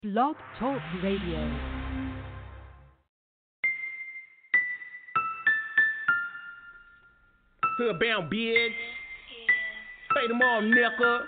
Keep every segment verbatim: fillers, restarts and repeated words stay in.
Blog Talk Radio. Hoodbound bitch. Fade them all, nigga.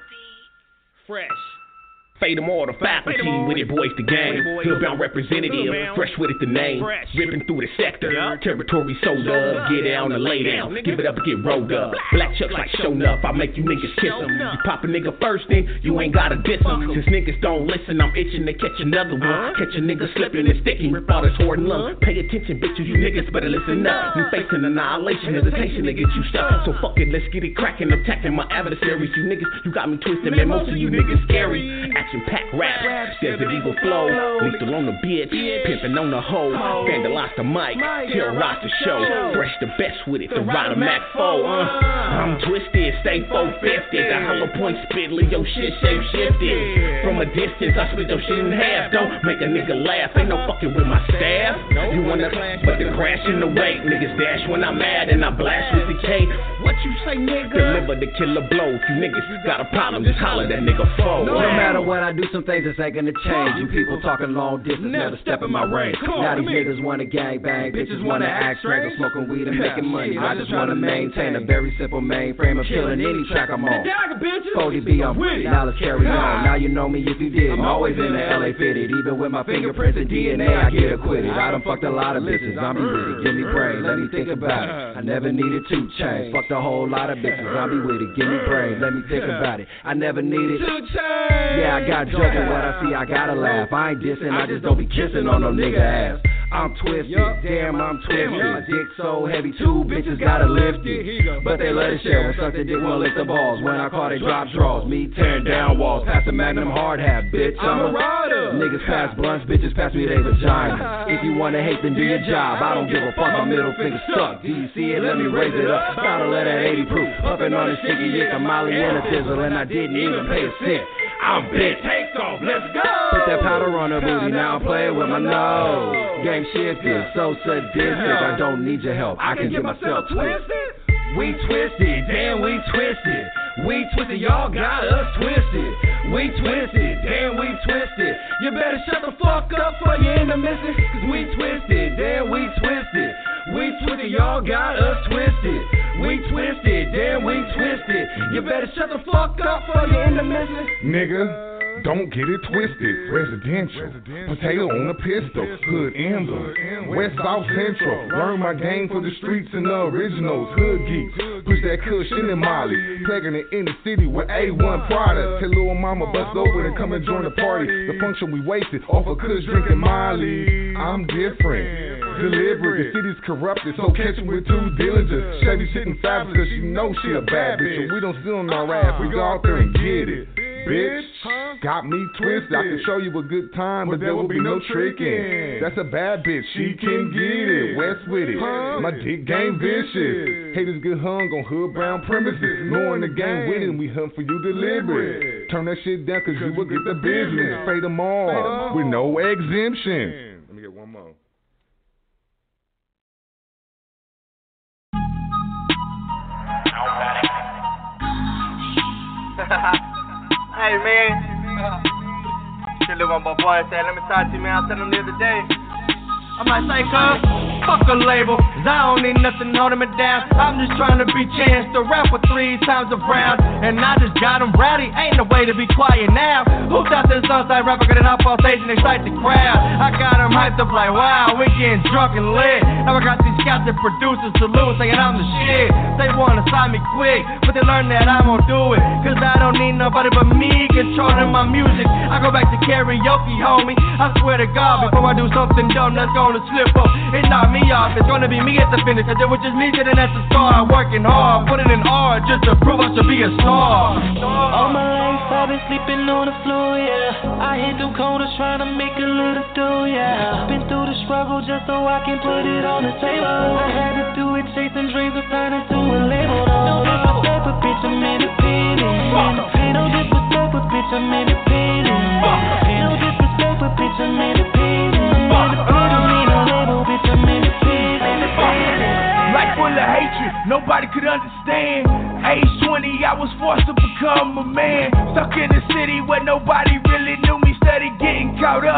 Fresh. Fade them all, the faculty with it, boys, the gang. Hoodbound representative, fresh with it, the name. Ripping through the sector, territory sold up. Get down and lay down, give it up and get rolled up. Black chucks like show enough, I make you niggas kiss them. You pop a nigga first, then you ain't gotta diss them. Since niggas don't listen, I'm itching to catch another one. Catch a nigga slipping and sticking, rip out his horn and lung. Pay attention, bitches, you niggas better listen up. You facing annihilation, hesitation to get you stuck. So fuck it, let's get it cracking, attacking my adversaries. You niggas, you got me twisted, man, most of you niggas scary. Pack rap, Desert Eagle flow, lethal on the bitch, pimping on the hoe, vandalize the mic, terrorize the show, fresh the best with it, the Rider Mac four, uh. I'm twisted, stay four fifty, the hollow point spit, leave your shit shape shifted. From a distance, I split your shit in half, don't make a nigga laugh, ain't no fucking with my staff. You wanna, but the crash in the way, niggas dash when I'm mad and I blast with the K. What you say, nigga? Deliver the killer blow, if you niggas got a problem, just holler that nigga foe. No matter what I do, some things that's ain't gonna change. You people talking long distance, never step in my range. Now these niggas wanna gang bang, bitches wanna act strange. I'm smoking weed and making money. I just wanna maintain a very simple mainframe of killing any track I'm on. forty B, I'm free. Now let's carry on. Now you know me if you did. I'm always in the L A fitted. Even with my fingerprints and D N A, I get acquitted. I done fucked a lot of bitches. I'm be with it. Give me brain. Let me think about it. I never needed to change. Fucked a whole lot of bitches. I'll be with it. Give me brain. Let me think about it. I never needed to change. Yeah, I got jokes and what I see, I gotta laugh. I ain't dissing, I just don't be kissing on no nigga ass. I'm twisted, damn, I'm twisted. My dick so heavy, two bitches gotta lift it. But they let it share when suck the dick won't lift the balls. When I call, they drop draws. Me tearing down walls. Pass the Magnum hard hat, bitch. I'm a rider. Niggas pass blunts, bitches pass me they vagina. If you wanna hate, then do your job. I don't give a fuck, my middle finger suck. Do you see it? Let me raise it up. Bottle of that eighty proof. Upping on the sticky yick, a molly and a tizzle. And I didn't even pay a cent. I'm bent. Take off, let's go. Put that powder on her booty, now I'm playing with my nose. Game shifted, so sadistic. I don't need your help, I can get myself twisted. We twisted, damn we twisted. We twisted, y'all got us twisted. We twisted, damn we twisted. You better shut the fuck up for you in the missing. Cause we twisted, damn we twisted. We twisted, y'all got us twisted. We twisted, damn we twisted. You better shut the fuck up for you in the missing. Nigga, don't get it twisted. Residential, potato on a pistol, hood emblem, West South Central. Learn my game for the streets and the originals. Hood geeks, push that cushion in Molly, plaguing it in the city with A one products. Tell little mama bust over and come and join the party. The function we wasted off of kush drinking Molly. I'm different, deliberate. The city's corrupted, so catch me with two diligence. Chevy sitting fabulous, cause she know she a bad bitch. And we don't sit on our ass, we go out there and get it. Bitch, got me twisted. I can show you a good time, but there will be no tricking. That's a bad bitch, she can get it. West with it, my dick game vicious. Haters get hung on hood brown premises. Knowing the game winning, we hunt for you deliberate. Turn that shit down, cause you will get the business. Fade them all with no exemption. Let me get one more. Hey man, shit look what my boy said. Let me talk to you, man. I said him the other day. I might say, cuz, fuck a label, cause I don't need nothing holding me down. I'm just trying to be chance to rap for three times around. And I just got them rowdy, ain't no way to be quiet now. Who thought this outside rapper could hop on stage and excite the crowd? I got them hyped up like, wow, we getting drunk and lit. Now I got these scouts and producers salute saying I'm the shit. They wanna sign me quick, but they learn that I won't do it. Cause I don't need nobody but me controlling my music. I go back to karaoke, homie. I swear to God, before I do something dumb that's gonna slip up, it knocked me off. It's gonna be me at the finish, cause it was just me sitting at the start, working hard, putting in hard just to prove I should be a star. All my life I've been sleeping on the floor, yeah. I hit them corners trying to make a little dough, yeah. Been through the struggle just so I can put it on the table. I had to do it, chasing dreams of turning to a label. No disrespect, but bitch, I'm independent. No disrespect, but bitch, I'm independent. No disrespect, but bitch, I'm independent. Don't need no label, bitch, I'm independent. Life full of hatred, nobody could understand. Age twenty, I was forced to become a man. Stuck in the city where nobody really knew me. Steady getting caught up.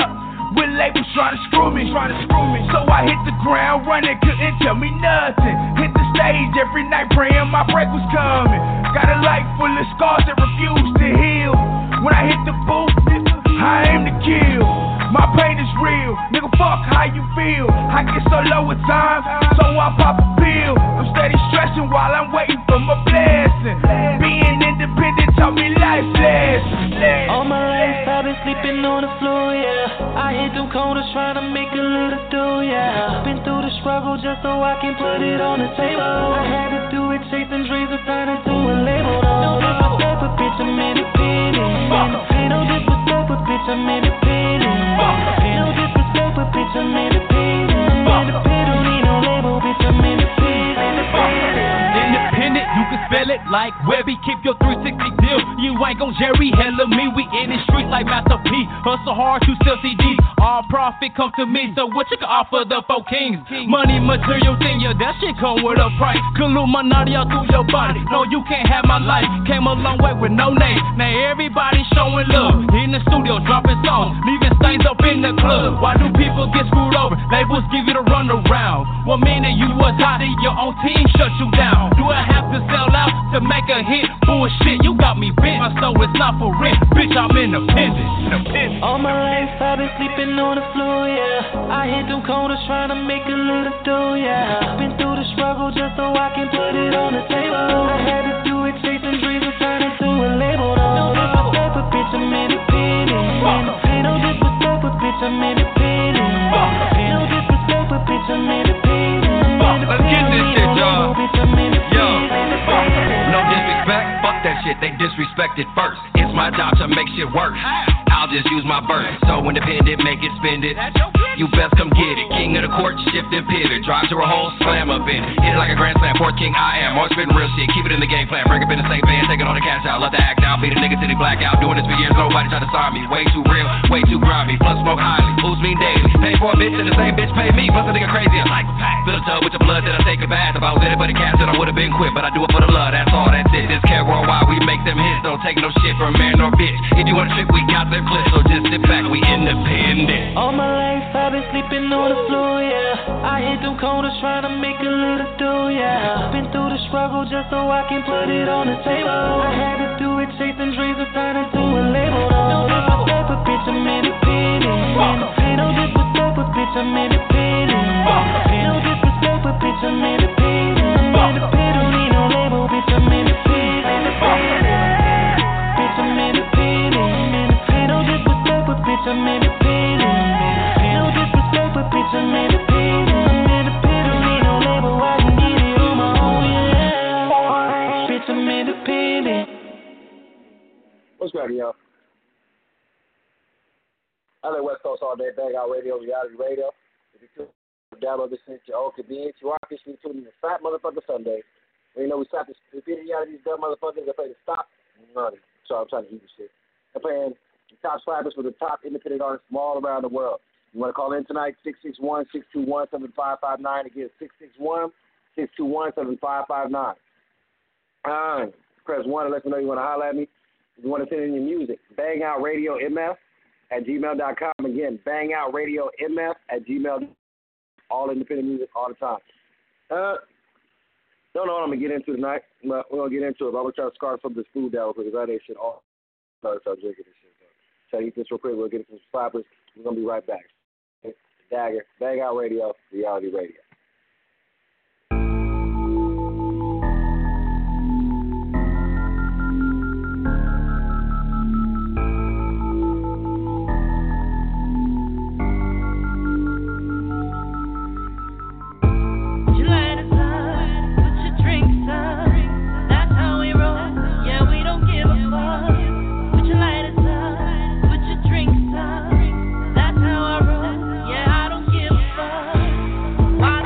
trying to screw me, trying to screw me. So I hit the ground running, couldn't tell me nothing. Hit the stage every night praying my break was coming. Got a life full of scars that refuse to heal. When I hit the booth, I aim to kill. My pain is real, nigga, fuck how you feel. I get so low at times, so I pop a pill. I'm steady stressing while I'm waiting for my blessing. Being independent taught me life lessons. All my life I've been sleeping on the floor, yeah. I hit them corners trying to make a little dough, yeah. Been through the struggle just so I can put it on the table. I had to do it chasing dreams of turning to a label. No disrespect, but bitch, I'm independent. No disrespect, but bitch, I'm independent. No disrespect, but bitch, I'm independent. Independent, don't need no label, bitch, I'm independent. Independent, you can spell it like Webby. Keep your three sixty deal. You ain't gon' Jerry Heller me. We in the streets like Master P. Hustle hard to sell C Ds. All profit come to me. So what you can offer the four kings? Money, material, tenure. That shit come with a price. Illuminati all through your body. No, you can't have my life. Came a long way with no name. Now everybody showing love. In the studio dropping songs. Leaving stains up in the club. Why do people get screwed over? Labels give you the run around. One minute you was hot and your own team shut you down. Do I have to sell out to make a hit? Bullshit, you got me bent. My soul is not for rent. Bitch, I'm independent. independent. All my life I've been sleeping on the floor, yeah. I hit them corners trying to make a little dough, yeah. Been through the struggle just so I can put it on the table. I had to do it chasing dreams and turn it to a label. No disrespect, but bitch, I'm independent. No disrespect, but bitch, I'm independent. No disrespect, but bitch, I'm independent. Let's get this shit, y'all. Yo, no disrespect, fuck that shit, they disrespected first. It's my job to make shit work. I'll just use my verse. So independent, make it, spend it. You best come get it. King of the court, shift and pivot. Drive to a hole, slam up in it. Hit it like a grand slam, fourth king I am. Always spitting real shit, keep it in the game plan. Break up in the safe van, take it on the cash out. Let the act out, beat a nigga till he black out. Doing this for years, nobody try to sign me. Way too real, way too grimy. Plus smoke highly, moves me daily. Pay for a bitch and the same bitch pay me. Plus a nigga crazy, a psychopath. Fill a tub with your blood, then I take a bath. If I was anybody cast, then I would've been quit. But I do it for the love, that's all, that's it. This care worldwide, we make them hits. Don't take no shit from man or bitch. If you want a trick, we got them clips. So just sit back, we independent. All my life I've been sleeping on the floor, yeah. I hit them corners trying to make a little dough, yeah. Been through the struggle just so I can put it on the table. I had to do it chasing dreams of turning to a label. No disrespect, but bitch, I'm independent. No disrespect, but bitch, I'm independent. No disrespect, but bitch, I'm independent. Independent, don't need no label, bitch, I'm independent. Bitch, I'm independent. No disrespect, but bitch, I'm independent. No disrespect, but bitch, I'm independent. Independent, don't need no label, I can get it on my own, yeah. Bitch, I'm independent. What's cracking, y'all? I live West Coast all day, Bang Out Radio, Reality Radio. If you could download this at your own convenience, you are officially tuning in to Fat Motherfucker Sunday. And you know we slap the stupidity out of these dumb motherfuckers that play the stop money. So I'm trying to eat this shit. They're playing the top slappers for the top independent artists from all around the world. You want to call in tonight, six six one, six two one, seven five five nine. Again, six six one, six two one, seven five five nine. Uh, press one to let me know you want to holler at me. If you want to send in your music, Bang Out Radio M F at gmail dot com. Again, Bang Out Radio M F at gmail dot com. All independent music all the time. Uh, don't know what I'm going to get into tonight, but we're going to get into it. But I'm going to try to scarf some of this food down real quick because I ain't shit all. Start drinking this shit. So, try to eat this real quick. We'll get into some slappers. We're going to be right back. Dagger, Bang Out Radio, Reality Radio. Why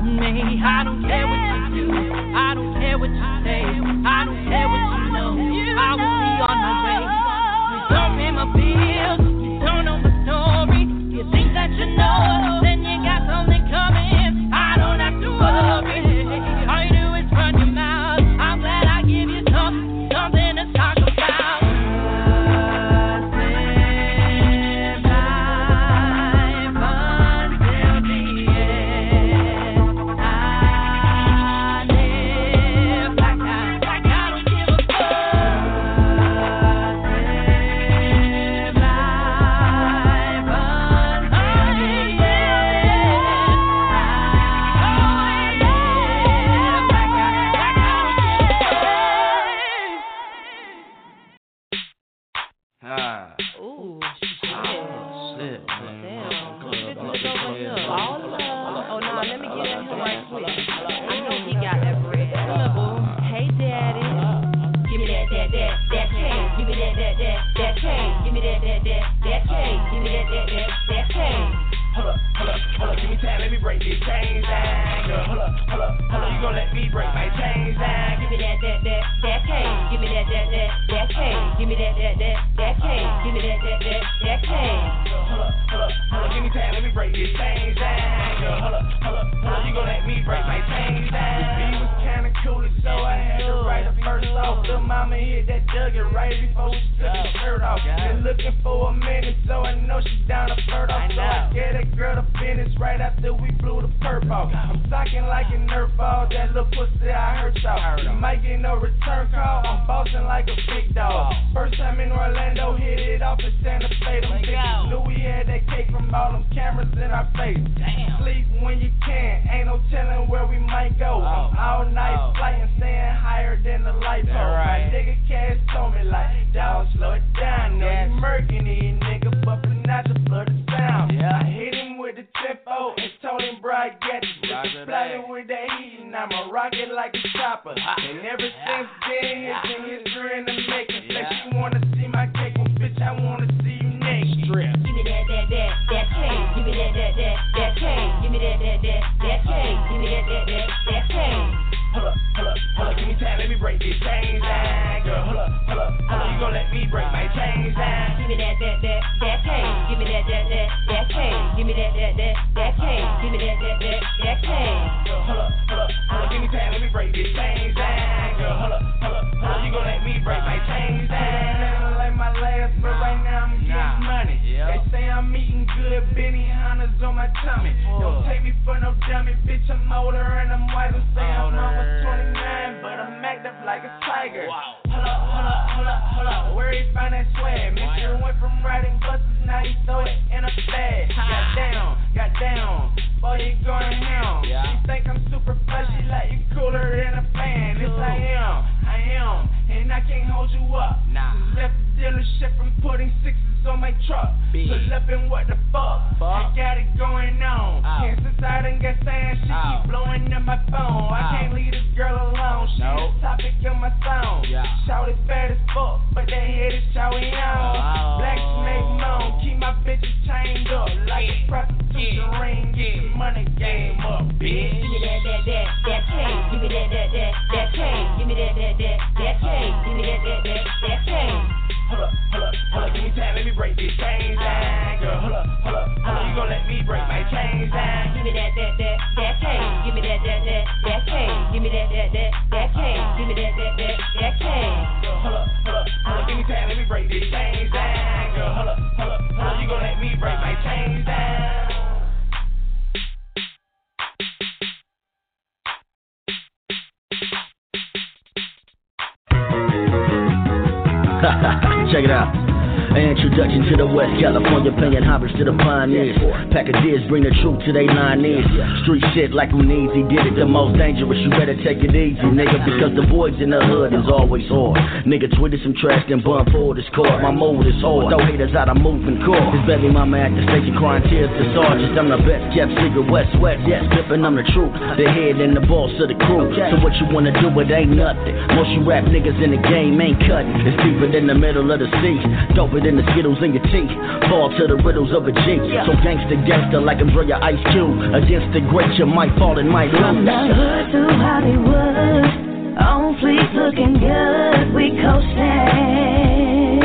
on me. I don't care what you do, I don't care what you say, I don't care what you know, I will be on my way. You don't pay my bills, you don't know my story. You think that you know, then you got something coming. I don't have to worry. All you do is run your mouth. I'm glad I give you something, something to talk about. Check it out. An introduction to the West California, paying homage to the pioneers. Packages bring the truth to they nine ears. Street shit like Uneezy did it the most dangerous. You better take it easy, nigga, because the boys in the hood is always hard. Nigga tweeted some trash, then bun pulled his cord. My mood is hard, throw haters out of moving core. His baby mama at the station crying tears to sergeants. I'm the best kept secret, West West, yes, flipping, I'm the truth. The head and the boss of the crew. So what you wanna do, it ain't nothing. Most you rap niggas in the game ain't cutting. It's deeper than the middle of the sea, doper than the Skittles in your teeth. Fall to the riddles of a G. So gangsta gangsta like Andrea Ice Cube. Against the great you might fall and might lose. From the hood to Hollywood, on fleek looking good, we coastin'.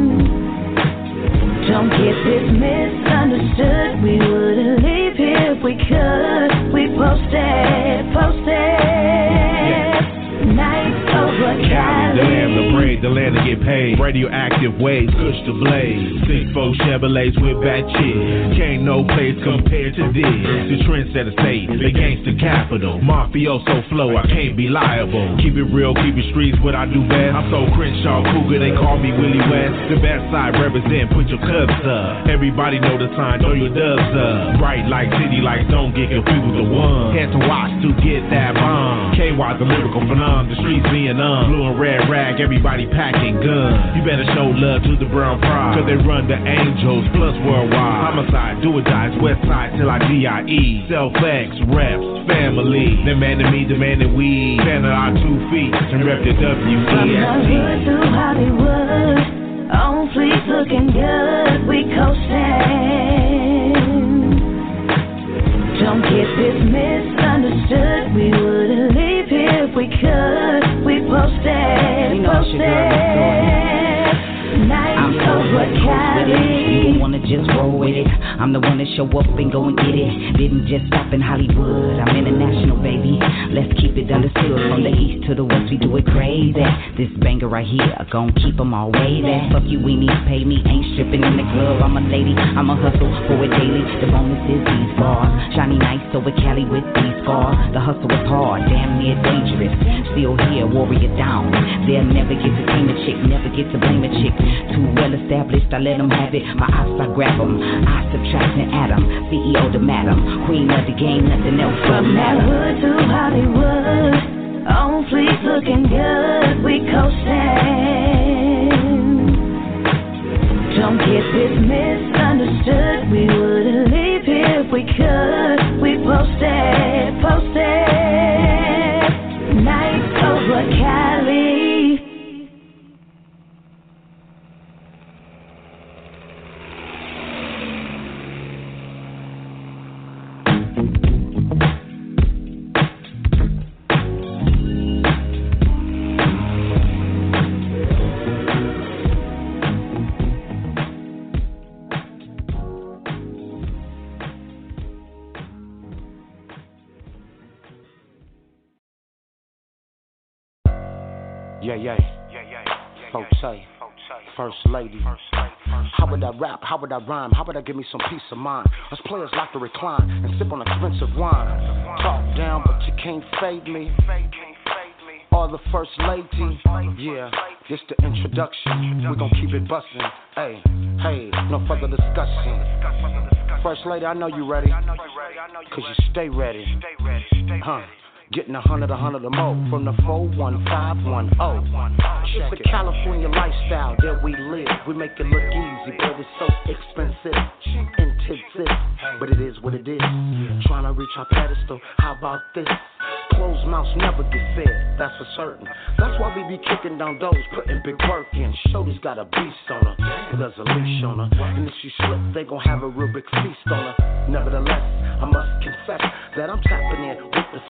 Don't get this misunderstood, we wouldn't leave here if we could. We posted, posted. Nights over Cali. The land, the braid, the land to get paid. Radioactive waves, push the blaze. Six four Chevrolets with bad chicks. Can't no place compared to this. The trendsetter state, the gangster capital. Mafioso flow, I can't be liable. Keep it real, keep it streets, what I do best. I'm so Crenshaw Cougar, they call me Willie West. The best side represent, put your cups up. Everybody know the sign, throw your dubs up. Bright like city lights, don't get confused with the one. Had to watch to get that bomb. K Y's the lyrical phenomenon. The streets being on, blue and red rag, everybody packing guns. You better show love to the brown pride, cause they run the angels plus worldwide. Homicide, do or die, west side till I D I E. Self-X, reps, family. Demanding me, demanding we. Stand on our two feet and rep the W E S T. From the hood to Hollywood, on fleek looking good, we coastin'. Don't get this misunderstood, we wouldn't leave here if we could. We posted, posted. Nights over Cali. You wanna just roll with it. I'm the one that show up and go and get it. Didn't just stop in Hollywood, I'm international, baby. Let's keep it understood. From the east to the west, we do it crazy. This banger right here, gon' keep them all waving. Fuck you, we need to pay me. Ain't stripping in the club, I'm a lady. I'm a hustle for it daily. The bonus is these bars. Shiny nights over Cali with these scars. The hustle is hard, damn near dangerous. Still here, warrior down. They'll never get to tame a chick, never get to blame a chick. Too well established, I let them have it. My eyes, I grab them. I subtract and add them. C E O to madam. Queen of the game, nothing else from matter. From the hood to Hollywood, on fleek looking good, we coastin'. Don't get this misunderstood, we wouldn't leave here if we could. We posted, posted. Nights over Cali. Yeah, yeah, folks say, first lady. How would I rap? How would I rhyme? How would I give me some peace of mind? Us players like to recline and sip on expensive wine. Talk down, but you can't fade me. Or the first lady. Yeah, just the introduction. We gon' keep it bustin'. Hey, hey, no further discussion. First lady, I know you ready. Cause you stay ready. Huh. Getting a hundred, a hundred or more from the four one five one oh. It's a California lifestyle that we live. We make it look easy, but it's so expensive, intensive. But it is what it is. Trying to reach our pedestal. How about this? Closed mouths never get fed, that's for certain. That's why we be kicking down doors, putting big work in. Shorty's got a beast on her, but there's a leash on her. And if she slip, they gon' have a real big feast on her. Nevertheless, I must confess that I'm tapping in with the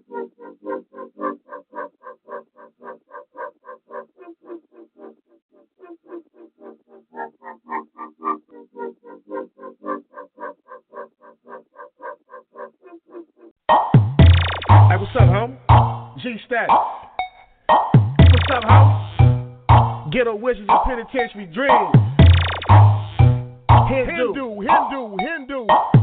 Hey, what's up, home? G-Stack. What's up, home? Ghetto Wizards and Penitentiary Dreams. Hindu, Hindu, Hindu.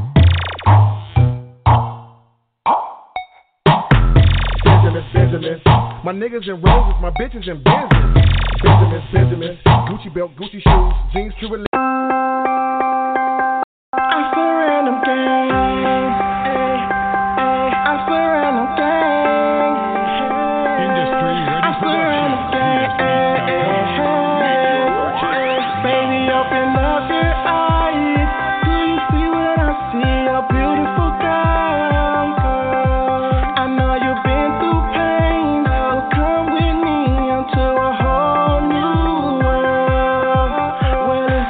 Benjamin, Benjamin. My niggas in roses, my bitches in business. Benjamin, Benjamin. Gucci belt, Gucci shoes, jeans to release. I'm for random things. I'm for random things. Industry ready I'm for random things. Baby, open up your eyes. Do you see what I see? A beautiful girl. I know you've been through pain. Well, come with me into a whole new world. Well,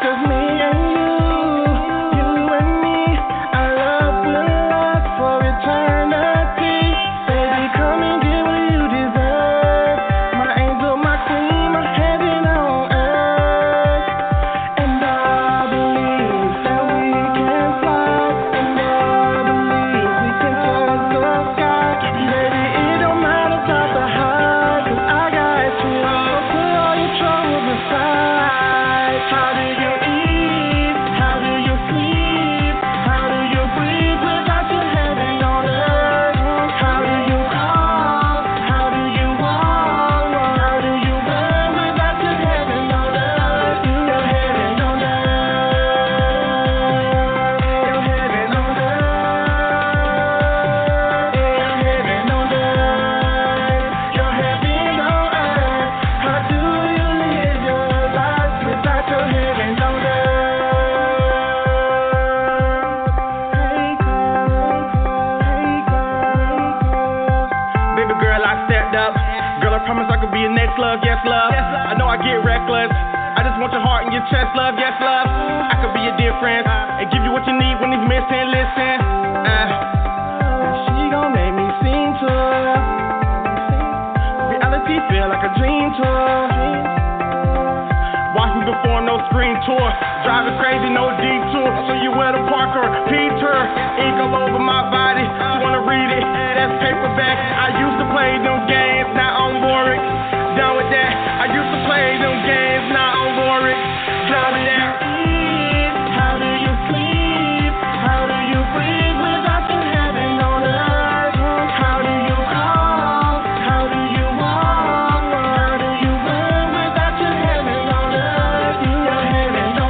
be your next love, yes love. I know I get reckless. I just want your heart and your chest, love, yes love. I could be your difference and give you what you need when it's missing. Listen, uh, she gon' make me sing to her. Reality feel like a dream to her. Watch me perform no screen tour. Driving crazy, no detour. So you wear the Parker, Peter. Ink all over my body. You wanna read it? That's paperback. I used to play them games, now I'm boring. Done with that. I used to play them games, now I'm boring. Done with that. How do you sleep? How do you breathe without the heaven on earth? How do you call? How do you walk? How do you run without your heaven on earth? Your heaven on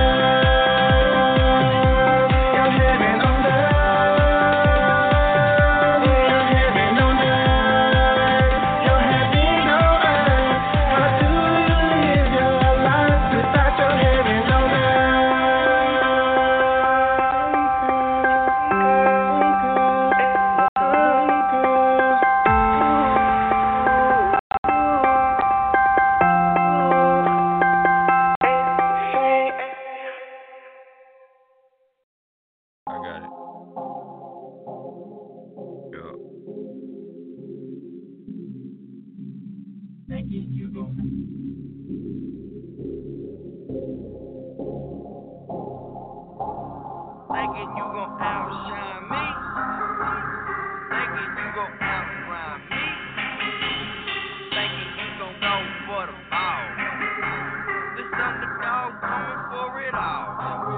earth. Your heaven on earth. Your heaven on earth. Your heaven on earth. How do you live your life without your heaven on earth? I got it. Yeah. Thinking you gon' Thinking you gon' outshine me. Thinking you gon' outrun me. Thinking you gon' go for the ball. This underdog coming for it all.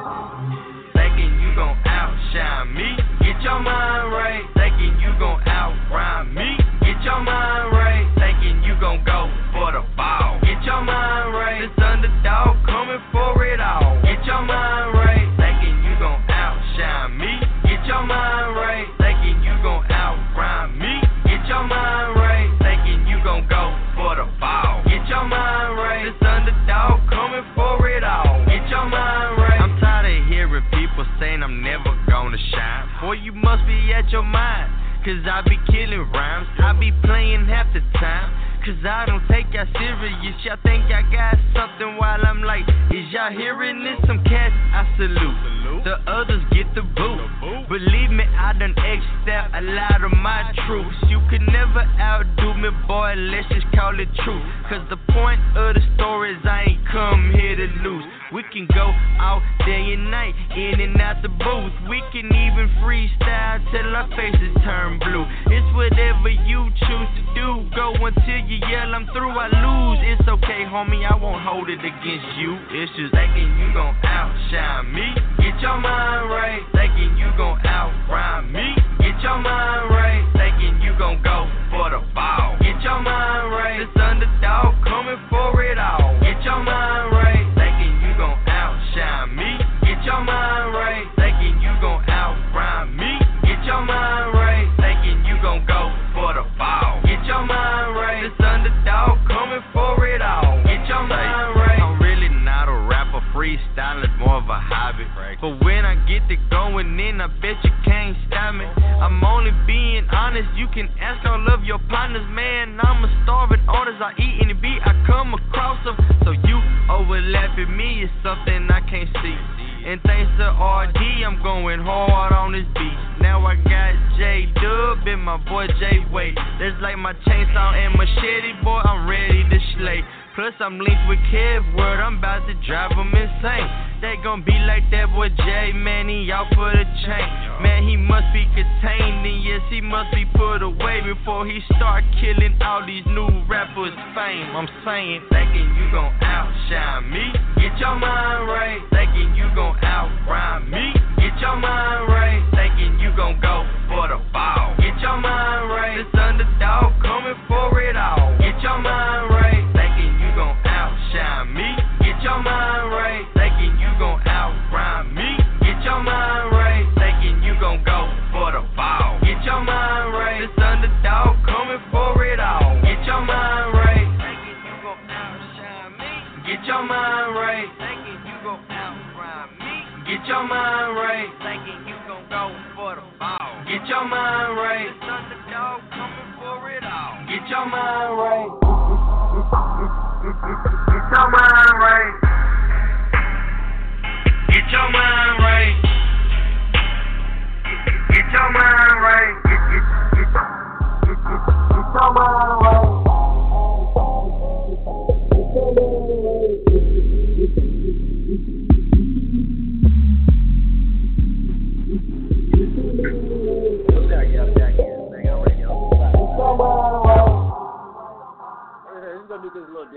Thinking you gon' outshine me. Get your mind right. Thinking you gon' outrun me. Get your mind right. Thinking you gon' go for the ball. Get your mind right. This underdog coming for it all. Get your mind right. Thinking you gon' outshine me. Get your mind right. Thinking you gon' outrun me. Get your mind right. Thinking you gon' go for the ball. Get your mind right. This underdog coming for it all. Get your mind right. I'm tired of hearing people saying I'm never gonna shine. Boy, you must be at your mind. Cause I be killing rhymes. I be playing half the time. Cause I don't take y'all serious. Y'all think I got something while I'm like, is y'all hearing this? Some cats I salute. The others get the boot. Believe me, I done X'd out a lot of my truths. You could never outdo me, boy, let's just call it truth. Cause the point of the story is I ain't come here to lose. We can go out day and night, in and out the booth. We can even freestyle till our faces turn blue. It's whatever you choose to do. Go until you yell I'm through, I lose. It's okay, homie, I won't hold it against you. It's just thinking you gon' outshine me. Get your mind right. Thinking you gon' outrun me. Get your mind right. Thinking you gon' go for the ball. Get your mind right. This underdog coming for it all. Get your mind right. Thinking you gon' outshine me. Get your mind right. Thinking you gon' outrun me. Get your mind right. Thinking you gon' go for the ball. Get your mind right. This underdog coming for it all. Get your mind right. I'm really not a rapper. Freestyle is more of a hobby. But when I get to going in, I bet you can't stop me. I'm only being honest. You can ask all of your partners, man. I'm a starving artist. I eat any beat I come across them. So you overlapping me is something I can't see. And thanks to R D, I'm going hard on this beat. Now I got J-Dub and my boy J-Way. That's like my chainsaw and machete, boy, I'm ready to slay. Plus I'm linked with Kev Word, I'm about to drive them insane. They gon' be like that boy J, man, he out for the chain. Man, he must be contained, and yes, he must be put away before he start killing all these new rappers' fame. I'm saying, thinking you gon' outshine me. Get your mind right. Thinking you gon' outrun me. Get your mind right. Thinking you gon' go for the ball. Get your mind right. This underdog coming for it all. Get your mind right. Thinking you gon' outshine me. Get your mind right. Thinking you gon' outrun me. Get your mind right. Thinking you gon' go for the ball. Get your mind right. This underdog coming for it all. Get your mind right. Thinking you gon' outshine me. Get your mind right. Thinking you gon' outrun me. Get your mind right. Thinking you gon' go for the ball. Get your mind right. This underdog coming for it all. Get your mind right.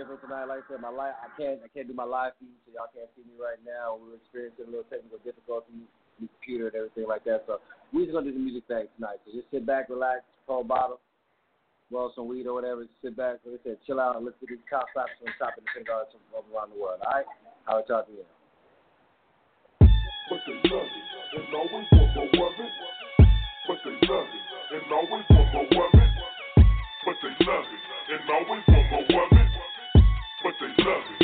different tonight. Like I said, my live, I can't, I can't do my live feed, so y'all can't see me right now. We're experiencing a little technical difficulties, the computer and everything like that. So we're just gonna do the music thing tonight. So just sit back, relax, pour a bottle, roll some weed or whatever. Just sit back, like I said, chill out, and listen to these cop stops and stop in the synagogues from all around the world. All right, how it y'all doing? But they love it, and always want more of it. But they love it, and always want more of it. But they love it, and always want more of it. But they love it,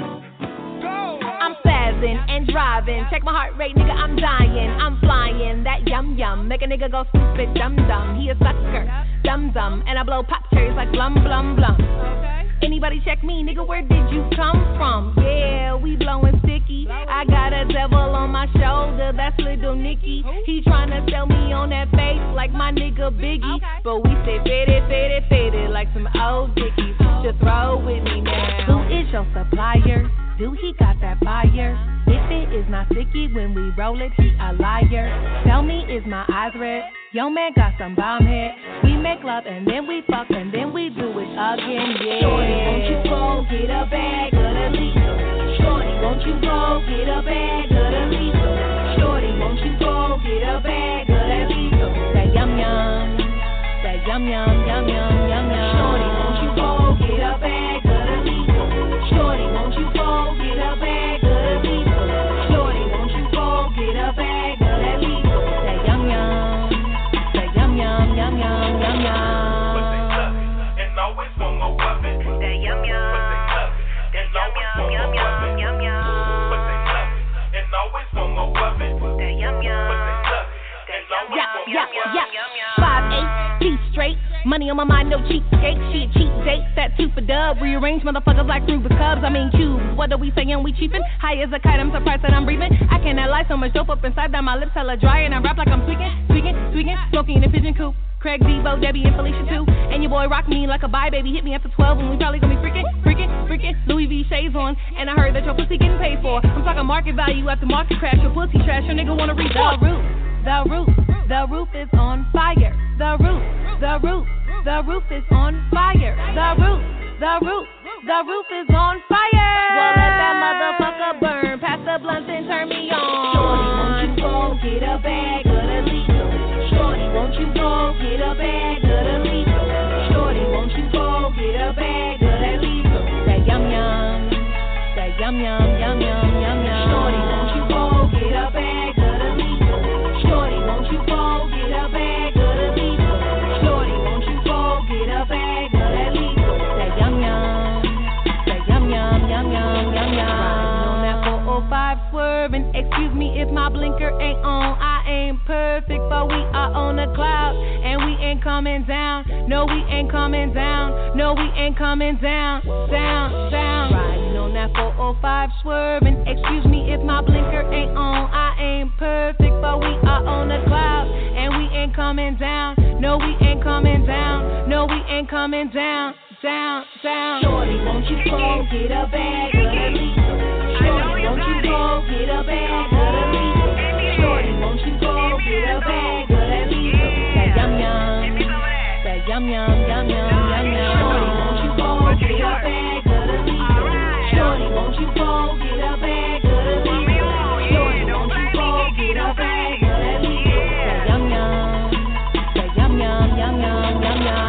and go. I'm spazzing and driving. Check my heart rate, nigga, I'm dying. I'm flying, that yum yum. Make a nigga go stupid, dum dum. He a sucker, dum dum. And I blow pop cherries like blum blum blum. Okay. Anybody check me, nigga, where did you come from? Yeah, we blowing sticky. I got a devil on my shoulder, that's little Nicky. He tryna sell me on that face like my nigga Biggie. But we say fitted, fitted, fitted like some old dickies. Just throw with me now. Who is your supplier? Do he got that fire? If it is not sticky when we roll it, he a liar. Tell me, is my eyes red? Yo man got some bomb head. We make love and then we fuck and then we do it again, yeah. Shorty, won't you go get a bag of the lethal? Shorty, won't you go get a bag of the lethal? Shorty, won't you go get a bag of that lethal? That yum yum, that yum yum, yum yum, yum yum. Shorty, won't you go get a bag of the lethal? Shorty, won't you go get a bag of the lethal? Shorty, won't you go get a bag of that lethal? That yum yum, that yum yum, yum yum, yum yum. But they love it, and always want more of it. That yum yum, but they love it, and always want more of it. Yum yum, but they love it, and always want more of it. That yum yum, but they love it, and always yeah, want yeah, more of yeah, it. yeah. Five eight, teeth straight. Money on my mind, no cheapskate. She a cheap date, that two for dub. Rearrange motherfuckers like Rubik's Cubs. I mean cubes. What are we saying? We cheapin'? High as a kite, I'm surprised that I'm breathing. I cannot lie, so much dope up inside that my lips hella dry, and I rap like I'm tweaking, tweaking, tweaking, smoking in a pigeon coop. Craig, Debo, Debbie, and Felicia too. And your boy rock me like a bye baby. Hit me after twelve, and we probably gonna be freaking, freaking, freaking. Louis V shades on, and I heard that your pussy getting paid for. I'm talking market value after market crash. Your pussy trash, your nigga wanna reach the roof. The roof, the roof is on fire. The roof, the roof, the roof is on fire. The roof, the roof, the roof is on fire. Well, let that motherfucker burn. Pass the blunt and turn me on. Shorty, won't you go get a bag of the lethal? Shorty, won't you go get a bag of the lethal? Shorty, won't you go get a bag of that lethal? That yum yum, that yum yum, yum yum, yum yum. Shorty, won't you go get a bag of the lethal? Shorty, won't you go get a bag of the lethal? Shorty, won't you go get a bag of that lethal? That yum yum, that yum yum, yum yum, yum yum. On that four oh five swerving, excuse me if my blinker ain't on. I ain't perfect, but we are on the cloud, and we ain't coming down. No, we ain't coming down. No, we ain't coming down. Down, down. Riding on that four oh five swerving, excuse me if my blinker ain't on. I ain't perfect, but we are on the cloud, and we ain't coming down. No, we ain't coming down. No, we ain't coming down. Down, down. Shorty, won't you go get a bag of the lethal? Shorty, won't you go get a bag of the lethal? Shorty, won't you go get a bag of that lethal? That yum yum, that yum yum, yum yum, yum yum. Shorty, won't you go get a bag of the lethal? Shorty, won't you go get a bag of the lethal? Shorty, won't you go get a bag of that lethal? That yum yum, that yum yum, yum yum, yum yum.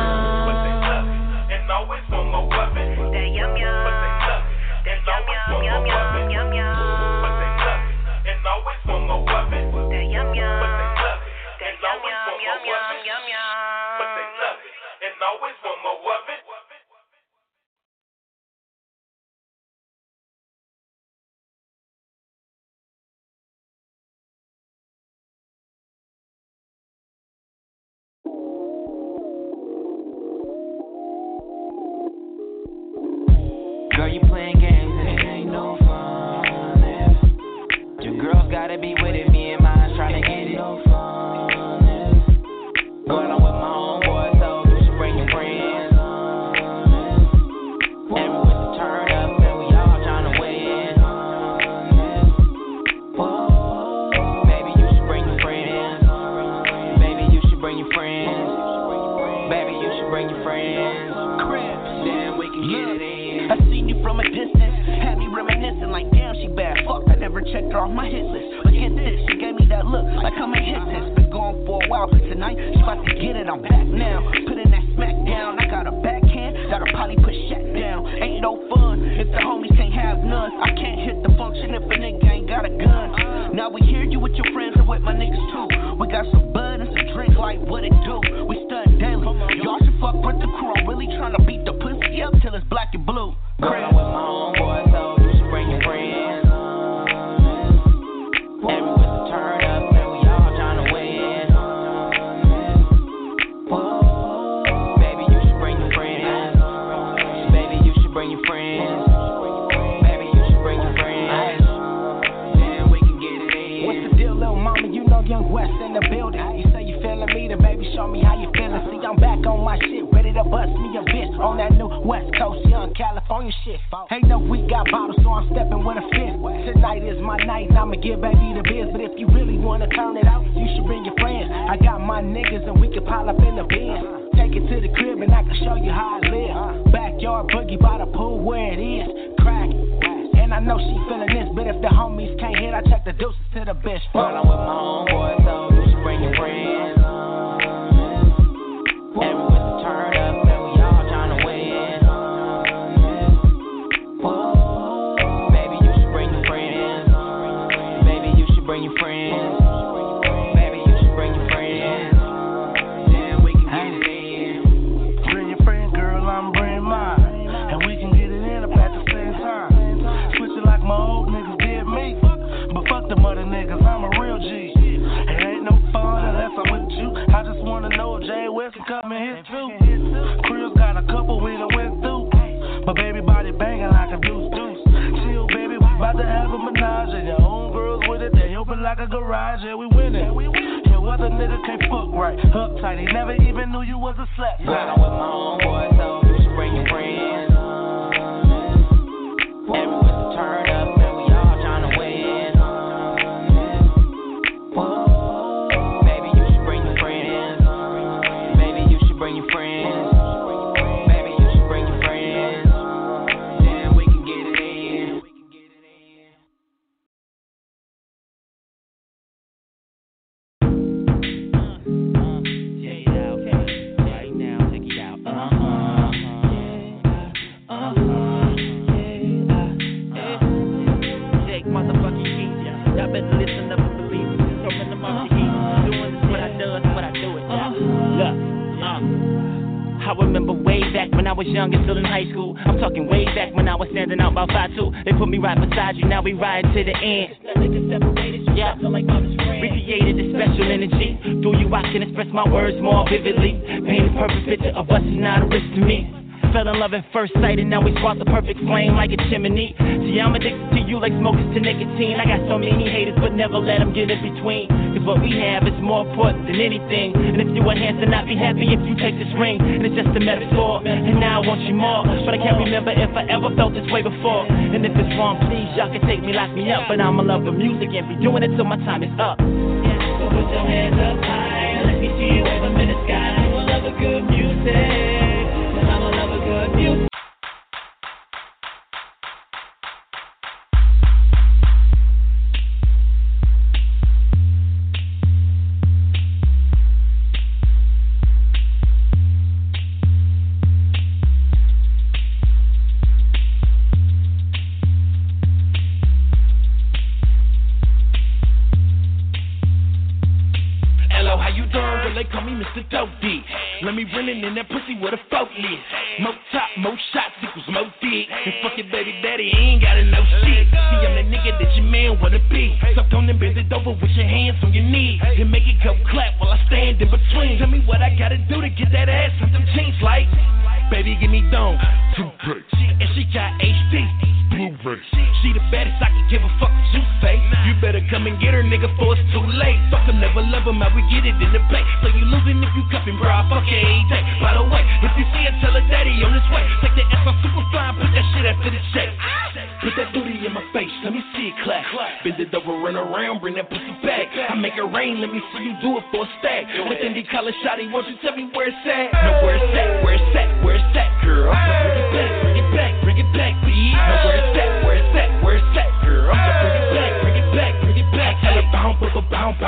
Always want more of it. That yum yum. But they love it. And always want more of it. Yum yum. But they love it. And always want more of it. That yum yum. But they love it. And Yum always yum, want yum more of yum, it. yum yum. But they love it. And always want more of it. Girl, you playing games and it ain't no fun. If your girls gotta be with it, me and mine tryna get it. No fun. If girl, I'm with my homeboy, so you should bring your friends. And we with the turn up, and we all tryna win. Whoa, baby, you should bring your friends. Baby, you should bring your friends. Baby, you should bring your friends. Then we can get it in. I see checked her off my hit list. But get this, she gave me that look like I may hit this. Been gone for a while, but tonight she about to get it. I'm back now, put in that smack down. I got a backhand, that'll probably put Shaq down. Ain't no fun if the homies can't have none. I can't hit the function if a nigga ain't got a gun. Now we hear you with your friends and with my niggas too. We got some bud and some drink like what it do. We stud daily. Y'all should fuck with the crew. I'm really trying to beat the pussy up till it's black and blue. Girl, I'm with my homeboy, so you should bring your friends. Everywhere's a turn up, and we all trying to win. Whoa, baby, you should bring your friends. Baby, you should bring your friends. Baby, you should bring your friends. Then we can get it in. What's the deal, little mama? You know Young West in the building. You say you feeling me, then baby, show me how you feeling. See, I'm back on my shit, ready to bust me a bitch on that new West Coast, young California shit. Hey, no, we got bottles, so I'm stepping with a fifth. Tonight is my night, and I'ma give baby the biz. But if you really wanna turn it out, you should bring your friends. I got my niggas, and we can pile up in the bin. Take it to the crib, and I can show you how I live. Backyard boogie by the pool where it is. Crack it. And I know she feeling this, but if the homies can't hit, I check the deuces to the bitch. Girl, I'm with my homeboy, so you should bring your friends. Everywhere's a turn up, and we all tryna win. Whoa, baby, you should bring your friends. Baby, you should bring your friends. Baby, you should bring your friends. Then we can get it in. Bring your friend, girl, I'm bringing mine. And we can get it in up at the same time. Switch it like my old niggas did me. But fuck them other niggas, I'm a real G. It ain't no fun unless I'm with you. I just wanna know if Jay West can come in here too. Crib's got a couple we done went through. But baby body banging like a deuce deuce. Chill baby, we bout to have a menage. And your own girls with it, they open like a garage. Yeah, we winning. Yeah, other nigga can't fuck right. Uptight, he never even knew you was a slap. Girl, I'm with my homeboy, so you should bring your friends. Everywhere's a turn up, and we all tryna win. Whoa, baby, you should bring your friends. Baby, you should bring your friends. Baby, you should bring your friends. Then we can get it in. Check it out, right now, check it out. Uh-huh, yeah, uh-huh. Motherfucking keys, y'all better listen up and believe me. So in the month of heat, doing this what I do, is what I do it, y'all. Look, uh, I remember way back when I was young and still in high school. I'm talking way back when I was standing out about five two. They put me right beside you, now we ride to the end. Yeah, we created a special energy. Through you I can express my words more vividly. Paint a perfect picture of us is not a risk to me. Fell in love at first sight and now we spark the perfect flame like a chimney. See, I'm addicted to you like smokers to nicotine. I got so many haters but never let them get in between. Cause what we have is more important than anything. And if you were handsome, I'd be happy if you take this ring. And it's just a metaphor, and now I want you more. But I can't remember if I ever felt this way before. And if it's wrong, please, y'all can take me, lock me up. But I'ma love the music and be doing it till my time is up. So put your hands up high and let me see you wave them in the sky. You will love the good music. I'ma love a good music. Hello, how you doing? Well, they call me Mister Dope D. Let me run in that pussy with a fork lid. More top, more shots equals more dick. And fuck your baby daddy, he ain't gotta know shit. See, I'm the nigga that your man wanna be. Suck on and bend it over with your hands on your knees. And make it go clap while I stand in between. Tell me what I gotta do to get that ass on them jeans like. Baby, give me dome. Two bricks. And she got H D. Blu-ray. She the baddest, I can give a fuck what you say. You better come and get her, nigga, before it's too late. Fuck them, never love them, how we get it in the bank. So you losing if you cuffing, bro, I fuck you every day. By the way, if you see her, tell her daddy on his way. Take the ass on super fly and put that shit after the check. Put that booty in my face, let me see it clap. Bend it over, run around, bring that pussy back. I make it rain, let me see you do it for a stack. With Indy collar shotty, won't you tell me where it's at? No, where it's at, where it's at, where it's at, girl. Now bring it back, bring it back, bring it back, B. Now where it's at, where it's at, where it's at, girl. Now bring it back, bring it back.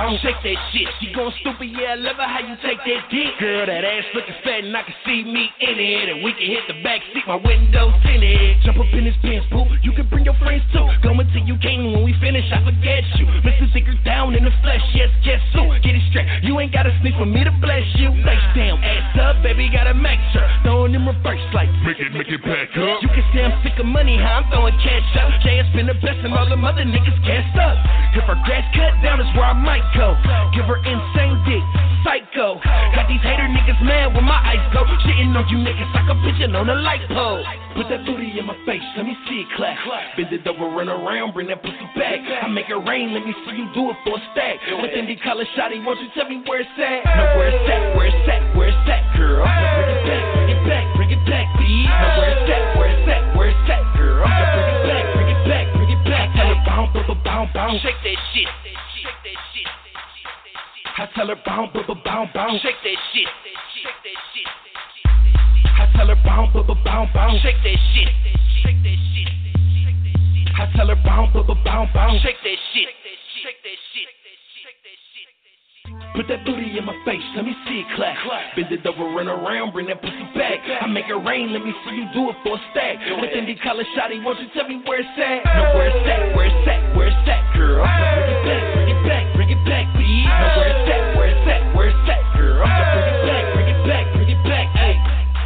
bounce. Shake that shit. She going stupid, yeah, I love her how you take that dick. Girl, that ass looking fat and I can see me in it. And we can hit the back seat, my windows tinted. Jump up in his pants, boo. You can bring your friends too. Go until you came when we finish, I forget you. Mister Dicker down in the flesh, yes, yes, so get it straight. You ain't gotta sneak for me to bless you. Face down, ass up, baby, gotta make sure. Throwing in reverse like make it, make it back up. You can say I'm sick of money, how I'm throwing cash up. Jay has been the best and all them other niggas cast up. If her grass cut down is where I might go. Give her insane dick, psycho. Got these hater niggas mad when my eyes go. Shitting on you niggas like a pigeon on a light pole. Put that booty in my face, let me see it clap. Bend it over, run around, bring that pussy back. I make it rain, let me see you do it for a stack. With Indy collar shotty, won't you tell me where it's at? Now where it's at, where it's at, where it's at, girl. Now bring it back, bring it back, bring it back, B. Now where it's at, where it's at, where it's at, girl. Now bring it back, bring it back, bring it back. Tell her bounce, bounce, bounce, bounce. Shake that shit, shake that shit. I tell her bounce, bounce, bounce, bounce. Shake that shit, shake that shit. I tell her bounce, bounce, bounce, bounce. Shake that shit, shake that shit. I tell her bounce, bounce, bounce, bounce. Shake that shit, shake that shit. Put that booty in my face, let me see it clap. Bend it over, run around, bring that pussy back. I make it rain, let me see you do it for a stack. With Indy collar shotty, won't you tell me where it's at? Now where it's at, where it's at, where it's at, girl. Now bring it back, bring it back, bring it back, B. Now where it's at, where it's at, where it's at, girl. Now bring it back, bring it back, bring it back, ayy.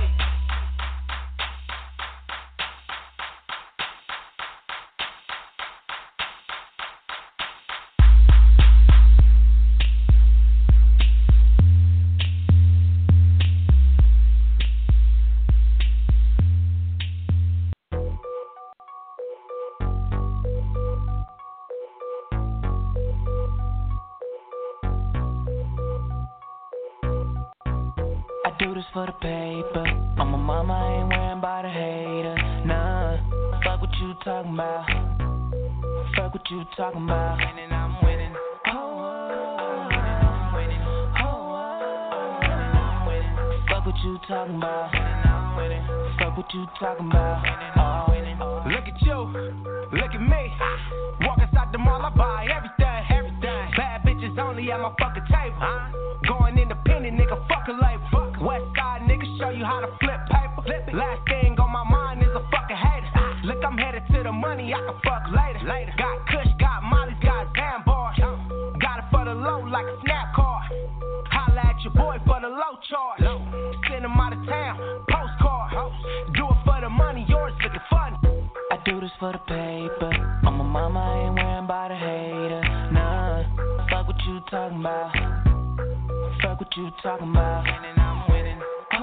Do this for the paper. On my mama, I ain't worrying about a hater. Nah, fuck what you talking about. Fuck what you talking about. Winning, I'm winning. Oh, I'm winning. Oh, I'm winning. Fuck what you talking about. I'm winning. Fuck what you talking about. Oh, winning. Look at you, look at me. Walk inside the mall, I buy everything. Everything. Bad bitches only at my fucking table. Huh? Going independent, nigga, fuck a label. West side nigga, show you how to flip paper. Flip Last thing on my mind is a fucking hater. Ah. Look, I'm headed to the money, I can fuck later. later. Got Kush, got Molly's, got Zambor. Oh. Got it for the low like a snap card. Holla at your boy for the low charge. Low. Send him out of town, postcard. Oh. Do it for the money, yours looking funny. I do this for the paper. On my mama, I ain't worrying about a hater. Nah, fuck what you talking about. Fuck what you talking about. Winning, I'm winning.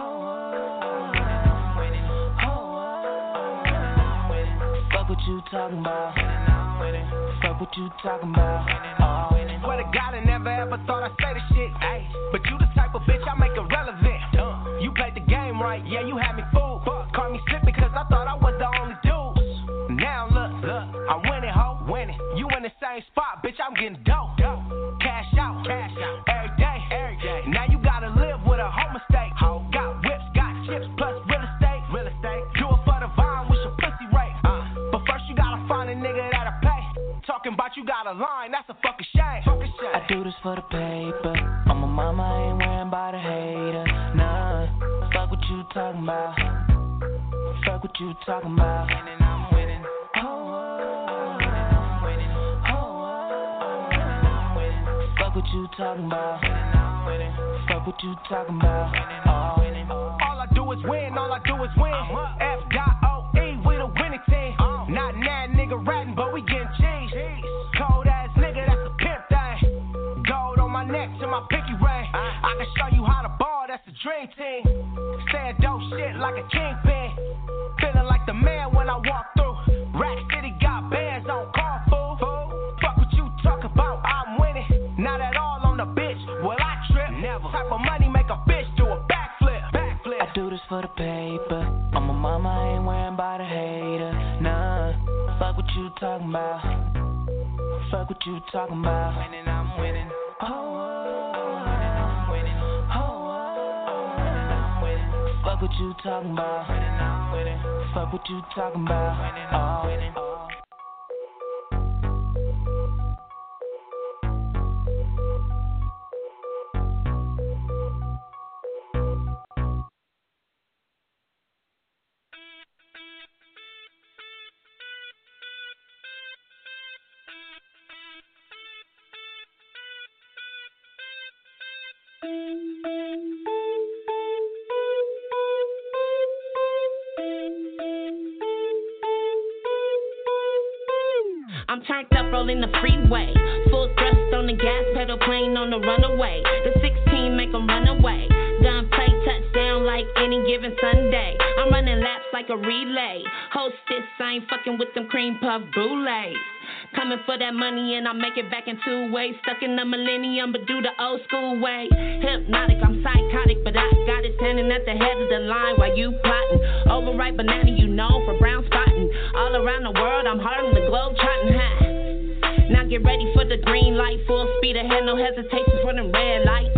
Oh, I'm winning. Oh, I'm winning. Fuck what you talking about. Winning, I'm winning. Fuck what you talking about. Oh, winning. Swear to God, I never ever thought I'd say this shit. Ay, but you the type of bitch I make irrelevant. Uh, you played the game right, yeah, you had me fooled. Caught me slipping cause I thought I was the only dude. Now look, look, I'm winning, ho, winning. You in the same spot, bitch, I'm getting dope. Cash out, cash out. Every day, every day. Now you gotta live with a home mistake. Got whips, got chips, plus real estate. Real estate. Do it for the vine with your pussy rate. Uh, but first you gotta find a nigga that'll pay. Talking about you got a line, that's a fucking shame. Fucking shame. I do this for the paper. On my mama, I ain't worrying about a hater. Nah, fuck what you talking about. Fuck what you talking about. Winning, I'm winning. Oh, I'm winning. Oh, I'm winning. Fuck what you talking about. Fuck what you talking about. Oh, all I do is win, all I do is win. F O E, we the winning team. Not that nigga ratting, but we getting cheese. Cold ass nigga, that's a pimp thing. Gold on my neck to my pinky ring. I can show you how to ball, that's the dream team. Saying dope shit like a kingpin. Feeling like the man when I walk through. Rack City got bands on call, fool. Fuck what you talk about, I'm winning. Not at all on the bitch, will I trip? Never. Type of money make a bitch do a backflip. Backflip. I do this for the paper. On my mama, I ain't worrying about a hater. Nah, fuck what you talking about. Fuck what you talking about. Winning, I'm winning. Oh, I'm winning. Oh, I'm winning. Fuck what you talking about. Winning, I'm winning. Fuck what you talking about. Winning, I'm winning. Oh. I'm turned up, rolling the freeway. Full thrust on the gas pedal, plane on the runaway. The sixteen make them run away. Gunplay touchdown like any given Sunday. I'm running laps like a relay. Hostess, I ain't fucking with them cream puff brulees. Coming for that money and I make it back in two ways. Stuck in the millennium but do the old school way. Hypnotic, I'm psychotic, but I got it standing at the head of the line while you plotting. Overripe banana, you know, for brown spotting. All around the world, I'm hard on the globe trotting high. Now get ready for the green light. Full speed ahead, no hesitation for them red lights.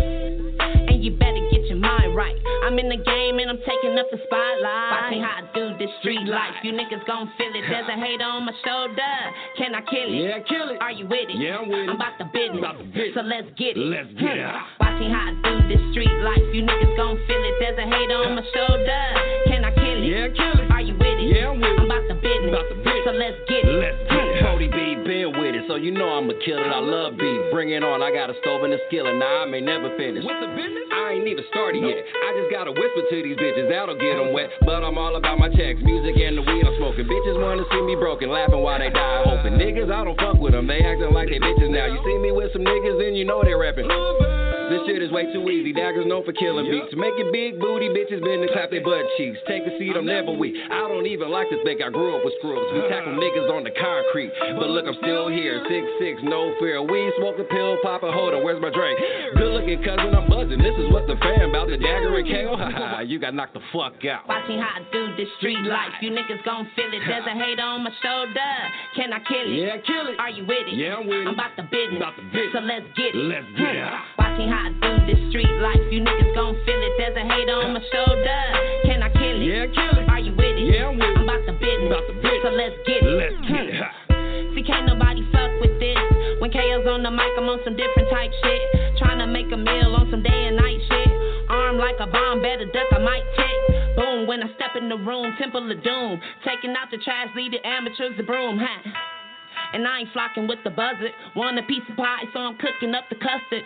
And you better get your mind right. I'm in the game and I'm taking up the spotlight. Watching how I do this street life. You niggas gon' feel it. There's a hater on my shoulder. Can I kill it? Yeah, kill it. Are you with it? Yeah, I'm with it. I'm about the business. About the business. So let's get it. Let's get it. Watching how I do this street life. You niggas gon' feel it. There's a hater on my shoulder. Can I kill it? Yeah, kill it. Are you with it? Yeah, I'm with it. I'm about the business. About the business. So let's get it. Let's get it. Cody B, been with it, so you know I'm a killer. I love beef. Bring it on. I got a stove and a skillet. Now I may never finish. What's the business? I ain't even started yet. I just gotta whisper to these bitches, that'll get them wet. But I'm all about my checks, music and the weed I'm smoking. Bitches wanna see me broken, laughing while they die hoping. Niggas, I don't fuck with them, they acting like they bitches now. You see me with some niggas, then you know they rapping. This shit is way too easy, daggers known for killing beats. Make it big booty, bitches bend and clap their butt cheeks. Take a seat, I'm never weak. I don't even like to think I grew up with screws. We tackle niggas on the concrete. But look, I'm still here, six six, no fear. Weed, smoke a pill, pop a holder, where's my drink? Good looking cousin, I'm buzzing. This is what the fan about, the dagger and K O. Haha, you got knocked the fuck out. Watching how I do this street life. You niggas gon' feel it. There's a hater on my shoulder. Can I kill it? Yeah, kill it. Are you with it? Yeah, I'm with it. I'm about the business. About the business. So let's get it. Let's get it. Watching how I do this street life. You niggas gon' feel it. There's a hater on my shoulder. Can I kill it? Yeah, kill it. Are you with it? Yeah, I'm with it. I'm about the business. About the business. So let's get it. Let's get it. See, can't nobody fuck with this. When K O's on the mic, I'm on some different type shit. Trying to make a meal on some day and night shit. Armed like a bomb, better duck, I might tick. Boom, when I step in the room, temple of doom. Taking out the trash, lead the amateurs the broom, huh? And I ain't flocking with the buzzard. Want a piece of pie, so I'm cooking up the custard.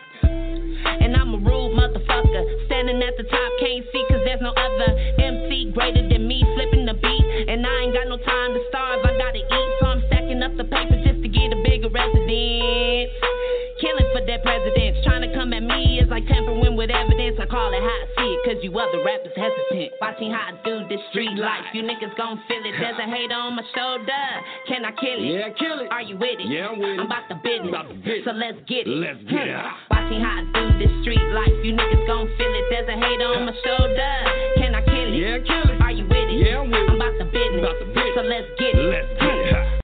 And I'm a rude motherfucker. Standing at the top, can't see cause there's no other M C greater than me, flipping the beat. And I ain't got no time to starve, I gotta eat. So I'm stacking up the paper just to get a bigger residence. Killing for their presidents. Trying to come at me is like tampering with evidence. I call it how I see it, cause you other rappers hesitant. Watching how I do this street life. You niggas gon' feel it. There's a hater on my shoulder. Can I kill it? Yeah, kill it. Are you with it? Yeah, I'm with it. I'm about the business. About the business. So let's get it. Let's get it. Watching how I do this street life. You niggas gon' feel it. There's a hater on my shoulder. Can I kill it? Yeah, kill it. Are you with it? Yeah, I'm with it. I'm about the business. About the business. So let's get it. Let's get it.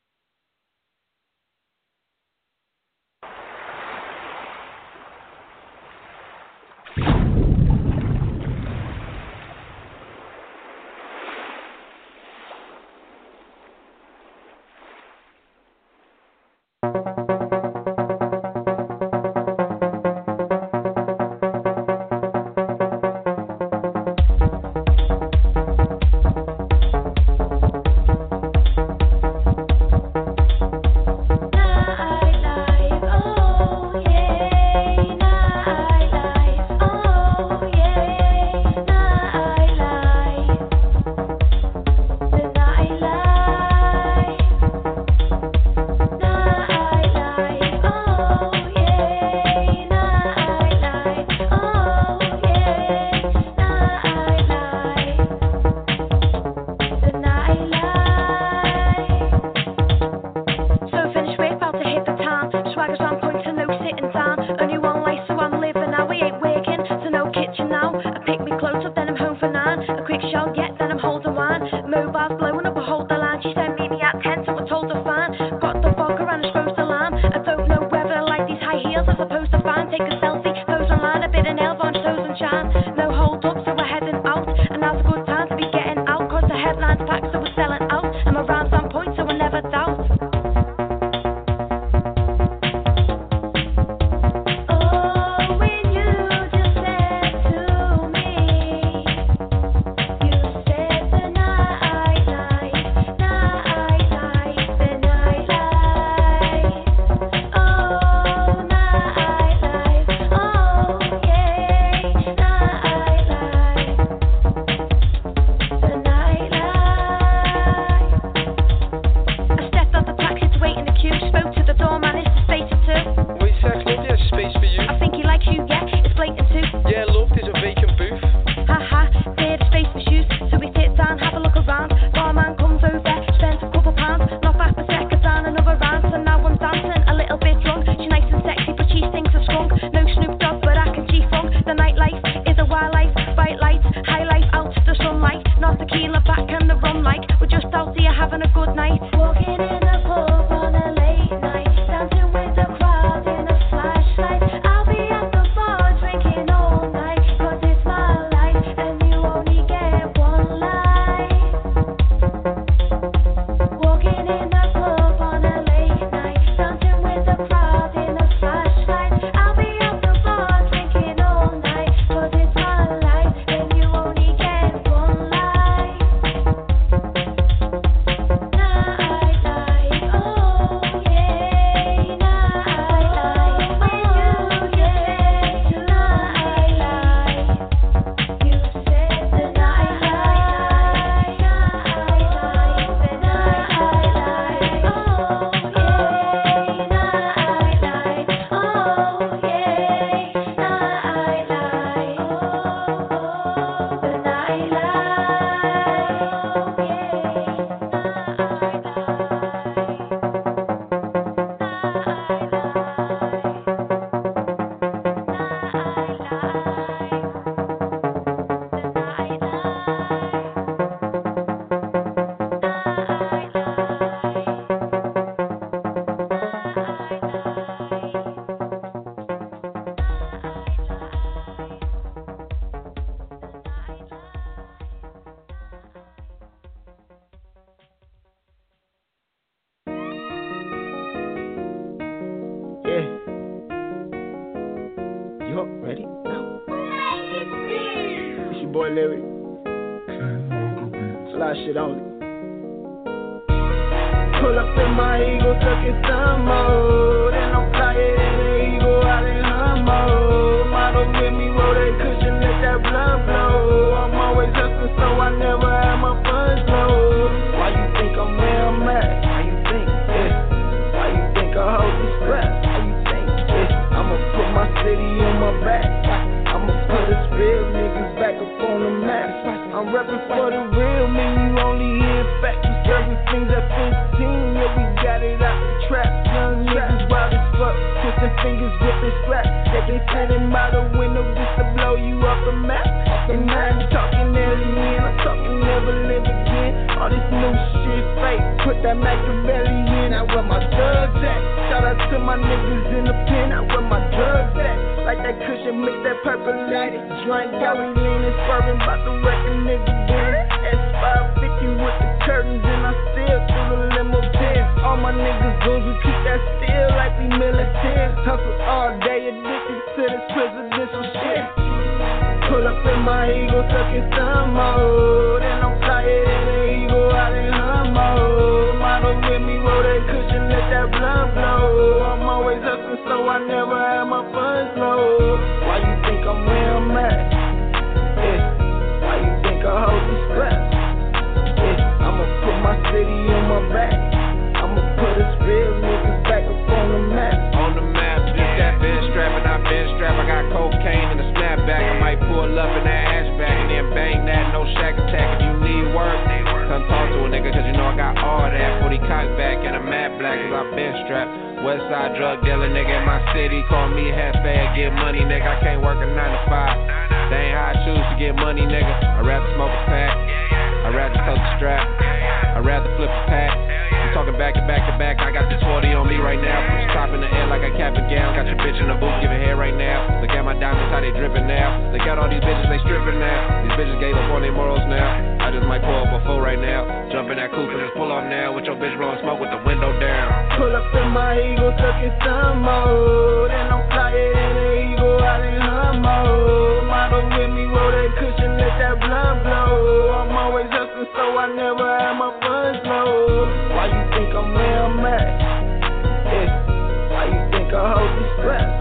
I boy lyric. A lot of shit on it. Pull up in my ego, stuck in some mode. And I'm tired in the ego, out in her mode. Model with me, roll that cushion, let that blood flow. I'm always hustling, so I never have my funds low. Why you think I'm where I'm at? Why you think, yeah? Why you think I hold these straps? Why you think, yeah? I'ma put my city on my back. I'ma put us real niggas back up on the map. I'm reppin' for the real me, you only hear facts. We serving things at fifteen, yeah, we got it out the trap. Young niggas wild as fuck, twisting fingers, whipping straps. They been sitting by the window just to blow you off the map. And I ain't talking alien, I'm talking never live again. All this new shit fake, put that Machiavelli in. I wear my thugs at. Shout out to my niggas in the pen, I wear my drugs at. Like that cushion, mix that purple lighted joint. Got me leaning, swerving, bout to wreck a nigga bin. S five fifty with the curtains, and I still through the limo ten. All my niggas goons, we keep that still like we military. Hustle all day, addicted to this presidential shit. Pull up in my ego, stuck in some mode. And I'm tired in the ego, out in her mode. Model with me, roll that cushion, let that blood flow. I'm always hustling, so I never have my funds low. Why you think I'm where I'm at? Yeah. Why you think I hold these straps? Yeah. I'ma put my city on my back. I'ma put us real niggas back up on the map. On the map, just that bench strap and I bench strap. I got cocaine in a snapback. I might pull up in that hatchback and then bang that, no shack attack. If you need work, come talk to a nigga, cause you know I got all that. forty cock back and a mad black, cause I bench strap. Westside drug dealer nigga in my city, call me half fad, get money nigga. I can't work a nine to five. That ain't how I choose to get money nigga. I'd rather smoke a pack, I'd rather tote a strap, I'd rather flip a pack. I'm talking back to back to back, I got this forty on me right now. Put your top in the air like a cap and gown. Got your bitch in the booth, giving hair right now. Look at my diamonds, how they dripping now. Look at all these bitches, they stripping now. These bitches gave up on their morals now. I just might pull up a four right now. Jump in that coupe and just pull off now. With your bitch blowing smoke with the window down. Pull up in my ego, stuck in some mode. And I'm tired in the ego, out in her mode. Model with me, roll that cushion, let that blood flow. I'm always hustling, so I never have my funds low. Why you think I'm where I'm at? Yeah. Why you think I hold these straps?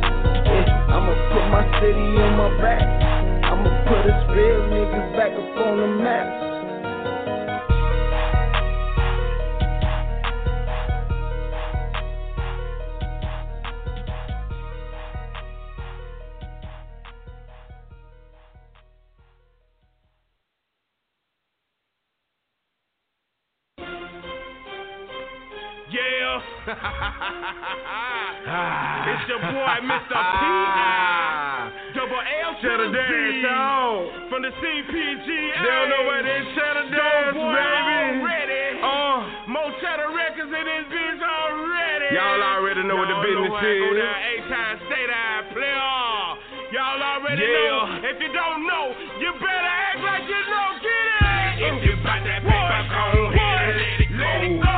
Yeah. I'ma put my city on my back. I'ma put us real niggas back up on the map. It's your boy, Mister P. Double L to the dance, y'all. From the C P G. They don't know where they cheddar dance, baby. Already. Uh, Mo Cheddar Records in this bitch already. Y'all already know what the business is. A-time, stay there, player. Y'all already yeah. know. If you don't know, you better act like you know. Get it. If you got that paper, go ahead and let it go. Let it go.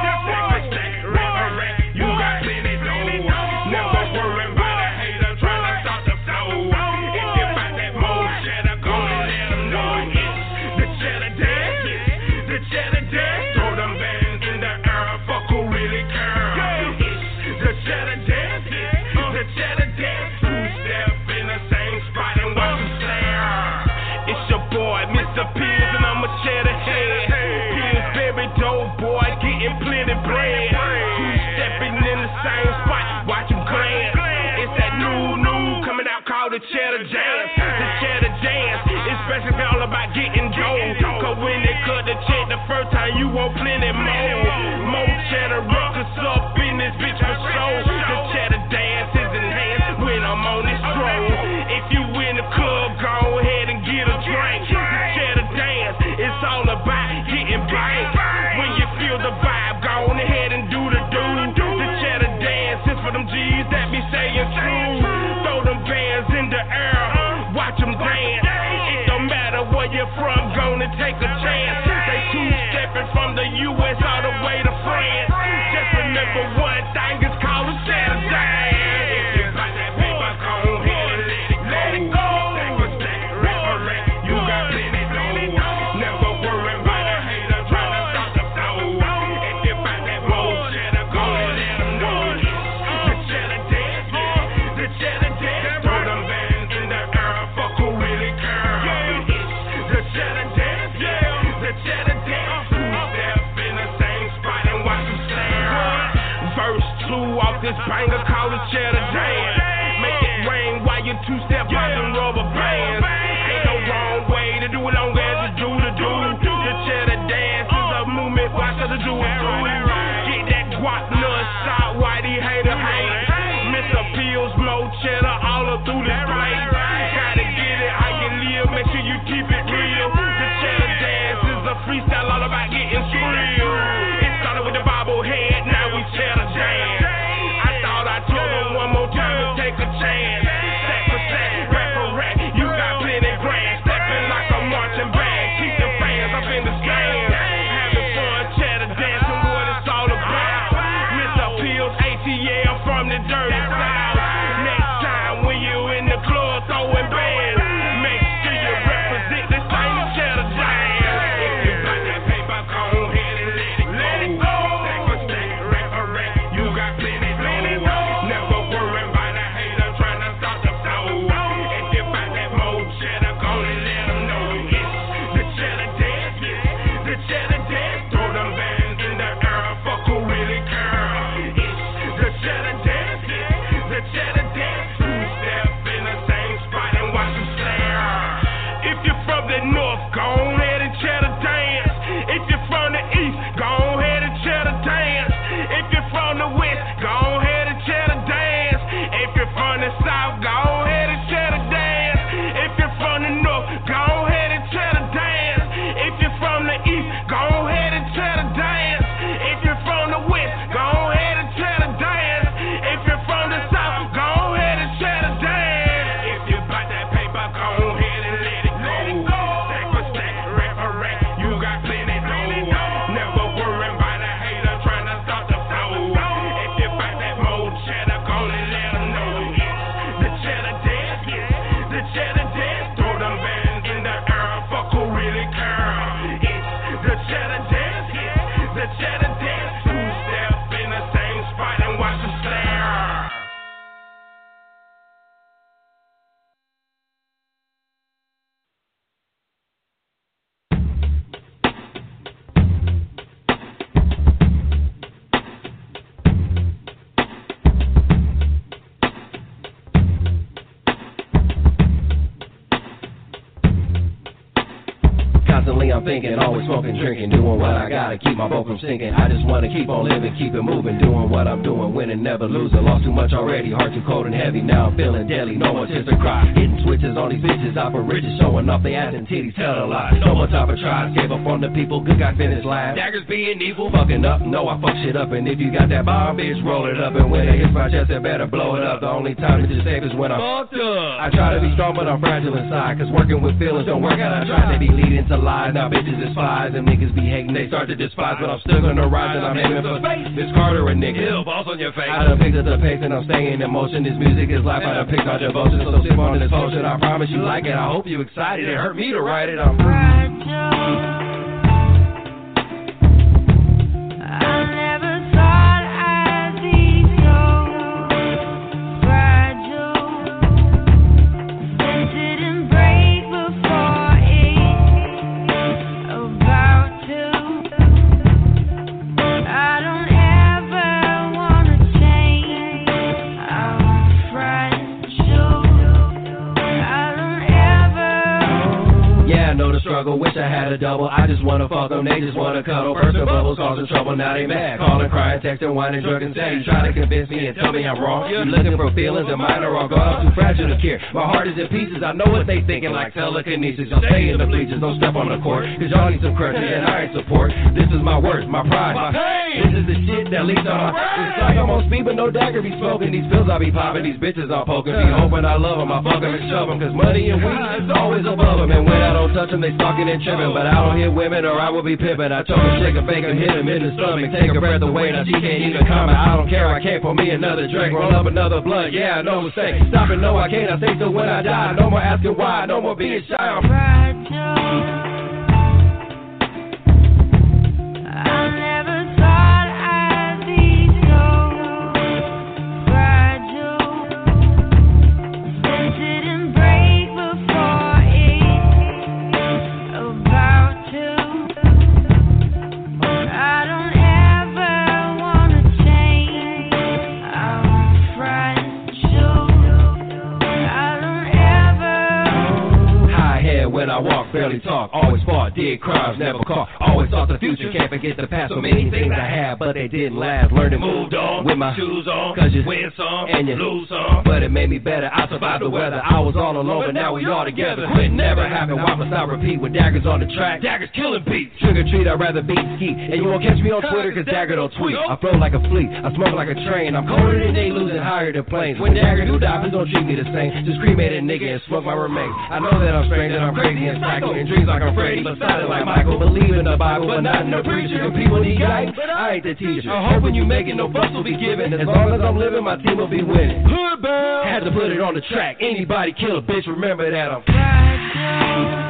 You got plenty dough. Never worry about a hater trying to stop the flow. If you got that more cheddar, go and let them know it's the cheddar dance. The cheddar dance. Throw them bands in the air. Fuck who really care. It's the cheddar dance. The cheddar dance. Two step in the same spot and watch them stare. It's your boy, Mister Pierce, and I'm a cheddar head. Pierce, baby, dope boy, getting plenty bread. Same spot, watch him glance. It's that new, new coming out called the cheddar dance. The cheddar dance, it's basically all about getting dough. Cause when they cut the check the first time, you want plenty more. More cheddar records up in this bitch for show. The cheddar dance is enhanced when I'm on this stroll. If you in the club, go ahead and get a drink. The cheddar dance, it's all about getting banked. When you feel the vibe, go ahead and do the do. For them G's that be saying true. Throw them bands in the air, watch them dance. It don't matter where you're from, gonna take a chance. They two-stepping from the U S all the way to France. Just remember one thing, it's called a cheddar dance. If you got that paper, go ahead and let it go. You got plenty. This banger called the cheddar dance. Make it rain while you two-step popping rubber bands. Ain't no wrong way to do it long as you do the do. The cheddar dance is a movement, watch us do it through. Get that guap nut shot, why these haters hate. Mister Pills, Mo cheddar, all up through this place. Gotta get it how you live, make sure you keep it real. The cheddar dance is a freestyle all about getting real. It started with the bobblehead, now we cheddar dance. I thought I told them one more time to take a chance. Sack for sack, rack for rack, you got plenty grand. Stepping like a marching band, keep the fans up in the stands. Having fun, cheddar dancing, what it's all about. Mister Pills, A T L from the dirty south. Next time when you in the club throwing bands, make sure you represent this thing, the cheddar dance. If you got that paper, go ahead and let it go. Let it go. Stack for stack, rack for rack, you got plenty dough. Never worry about a hater trying to stop the flow. If you got that mo cheddar, go and let them know it's the cheddar dance. It's the cheddar dance. Throw them bands in the air, fuck who really care. It's the cheddar dance. It's the cheddar dance. Two step in the same spot and watch them stare. If you're from the north, go ahead and cheddar dance. If you're from the east, go ahead and cheddar dance. If you're from the west, go ahead and cheddar dance. If you're from the south, go ahead and cheddar dance. If you're from the north, go ahead and cheddar dance. If you're from the east, go ahead and cheddar dance. If you're from the west, go ahead and cheddar dance. If you're from the south, go ahead and cheddar dance. If you got that paper, go ahead and let it go. Stack for stack, rack for rack, you got plenty dough. Never worry about a hater trying to stop the flow. If you got that mo cheddar, go and let them know it's the cheddar dance. It's the cheddar dance. Throw them bands in the air, fuck who really care. It's the cheddar dance. It's the cheddar dance. Two step in the same spot and watch them stare. Constantly I'm thinking, always smoking, drinking, doing what I gotta keep my boat from sinking. I just wanna keep on living, keep it moving, doing what I'm doing, winning, never losing. Lost too much already, heart too cold and heavy. Now I'm feeling deadly, no more tears to cry. Hitting switches on these bitches, out for riches, showing off they ass and titties, tell a lie. No more time for tries, gave up on the people, good guy finished last. Daggers being evil, fucking up, no I fuck shit up. And if you got that bomb, bitch, roll it up. And when it hits my chest, it better blow it up. The only time it's safe is when I'm fucked up. I try to be strong, but I'm fragile inside. Cause working with feelings don't work out. I try to be leading to lies. Now bitches is flies and niggas be hating, they start to despise. But I'm still gonna rise and I'm aiming for space. This Carter a nigga, Hill, balls on your face. I done picked up the pace and I'm staying in motion. This music is life, I done picked my devotion. So sip on this potion, I promise you like it. I hope you excited, it hurt me to write it. I'm fragile. Struggle, wish I had a double. I just wanna fuck them, they just wanna cuddle. Burst of bubbles, causing trouble, now they mad. Calling, crying, texting, whining, drug and sad. You try to convince me and tell me I'm wrong. You looking for feelings and mine are all gone. I'm too fragile to care. My heart is in pieces. I know what they thinking, like telekinesis. Y'all stay in the bleachers, don't step on the court. Cause y'all need some crutches and I ain't support. This is my worst, my pride, my pain. This is the shit that leaks on my. It's like I'm on speed, but no dagger be smoking. These pills I be popping, these bitches I'm poking. Be hoping I love them, I fuck them and shove them. Cause money and weed is always above them. And when I don't touch them, they stalking and tripping. But I don't hit women or I will be pimping. I told her shake a fake and hit him in the stomach. Take a breath away, now she can't even comment. I don't care, I can't pour me another drink. Roll up another blunt, yeah, no mistake. Stop it, no I can't, I say so when I die. No more asking why, no more being shy. I'm fragile. I money talk. Always fought, did crimes, never caught. Always thought the future, can't forget the past. So many things I had, but they didn't last. Learned and moved on, with my shoes on, cause you win some, and you lose some. But it made me better, I survived the weather. I was all alone, but now we all together. Quit never happened, why must I repeat? With daggers on the track, daggers killing beats. Trick or treat, I'd rather beat ski. And you won't catch me on Twitter, cause Dagger don't tweet. I flow like a fleet, I smoke like a train. I'm colder than they losing higher than planes. When Dagger do die, please don't treat me the same. Just cremate a nigga and smoke my remains. I know that I'm strange and I'm crazy and psycho. And dreams like I'm Freddy, but silent like Michael. Believe in the Bible, but not in the preacher. And people need guidance, but I ain't the teacher. I'm hoping you make it, no fuss will be given. As long as I'm living, my team will be winning. Hood bound, had to put it on the track. Anybody kill a bitch, remember that I'm